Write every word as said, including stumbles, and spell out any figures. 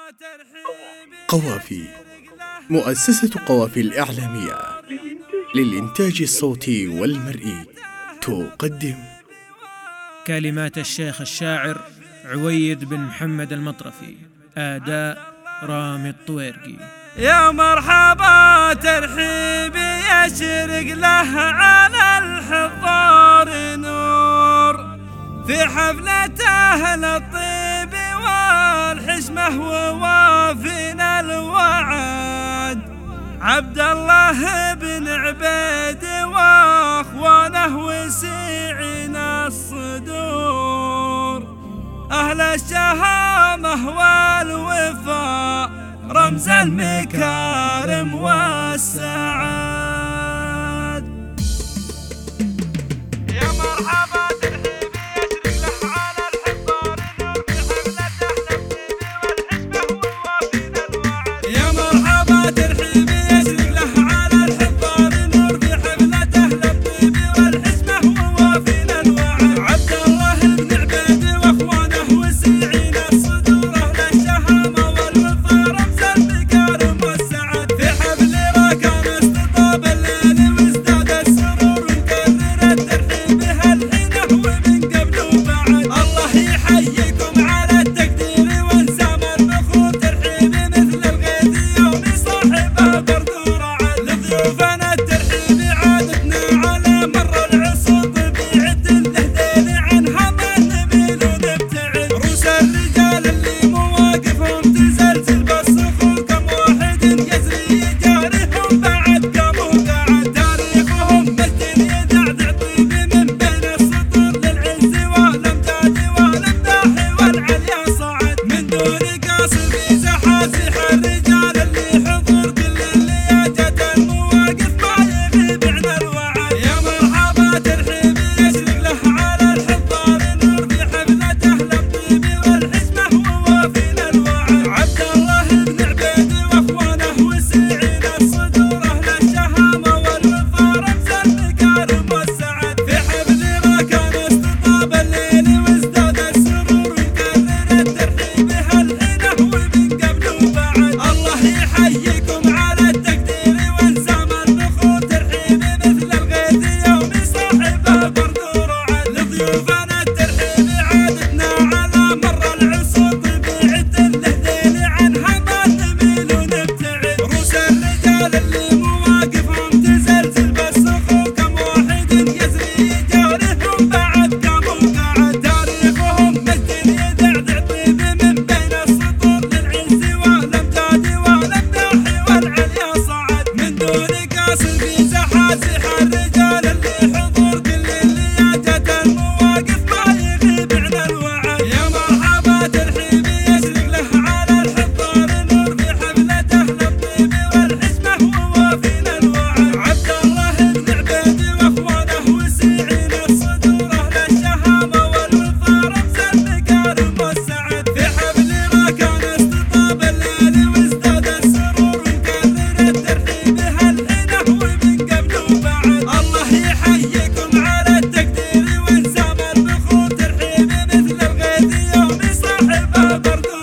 قوافي، مؤسسة قوافي الإعلامية للإنتاج الصوتي والمرئي تقدم كلمات الشيخ الشاعر عويد بن محمد المطرفي، أداء رامي الطويرقي. يا مرحبا ترحيبي يشرق له على الحضار نور في حفلة أهل الطيب والحشمة ووافينا الوعد. عبد الله بن عبيد واخوانه وسيعين الصدور، أهل الشهامة والوفاء رمز المكارم والسعاد. يا مرحبا ترحيبي يشرق له على الحضار نور في حفلة أهل الطيب والحشمة ووافينا الوعد. يا مرحبا ترحيبي يشرق له على الحضار نور في حفلة أهل الطيب والحشمة ووافينا الوعد. عبد الله بن عبيد واخوانه وسيعين الصدور، أهل الشهامة والوفاء رمز المكارم والسعد. في حفل راكان استطاب الليل وازداد السرور، ونكرر الترحيب هالحينه ومن قبل وبعد. الله يحييكم على التقدير وانسام البخور، ترحيب مثل الغيث يوم صاحبه برد ورعد. لضيوفنا الترحيب عادتنا على مر العصور، طبيعة الذيل عنها ما نميل ونبتعد. روس الرجال اللي مواقفهم تزلزل بالصخور، كم واحد يزري جارهم بعد قام وقعد. تاريخهم مجد يدعدع طيب من بين السطور، للعز والامجاد والامداح والعليا صعد. من دون قاصر في زحازح الرجال اللي حضور، كل اللي جت المواقف ما يغيب عن الوعد. يا مرحبا ترحيبي يشرق له على الحضار نور في حفلة أهل الطيب والحشمة ووافينا الوعد. عبد الله بن عبيد واخوانه وسيعين الصدور، أهل الشهامة والوفاء رمز المكارم والسعد. في حفل راكان استطاب الليل وازداد السرور، ونكرر الترحيب هالحينه ومن قبل وبعد. الله يحييكم على التقدير وانسام البخور، ترحيب مثل الغيث يوم صاحبه برد ورعد. لضيوفنا الترحيب عادتنا على مر العصور، طبيعة الذيل عنها ما نميل ونبتعد. روس الرجال اللي مواقفهم تزلزل بالصخور، كم واحد يزري جارهم بعد قام وقعد. تاريخهم مجد يدعدع طيب من بين السطور، للعز والامجاد والامداح والعليا صعد. من دون قاصر في زحازح الرجال اللي حضور، كل اللي جت المواقف ما يغيب عن الوعد. يا مرحبا ترحيبي يشرق له على الحضار نور في حفلة أهل الطيب والحشمة ووافينا الوعد. عبد الله بن عبيد واخوانه وسيعين الصدور، أهل الشهامة والوفاء رمز المكارم والسعد. في حفل راكان استطاب الليل وازداد السرور، ونكرر الترحيب هالحينه ومن قبل وبعد. الله يحييكم على التقدير وانسام البخور، ترحيب مثل الغيث يوم صاحبه برد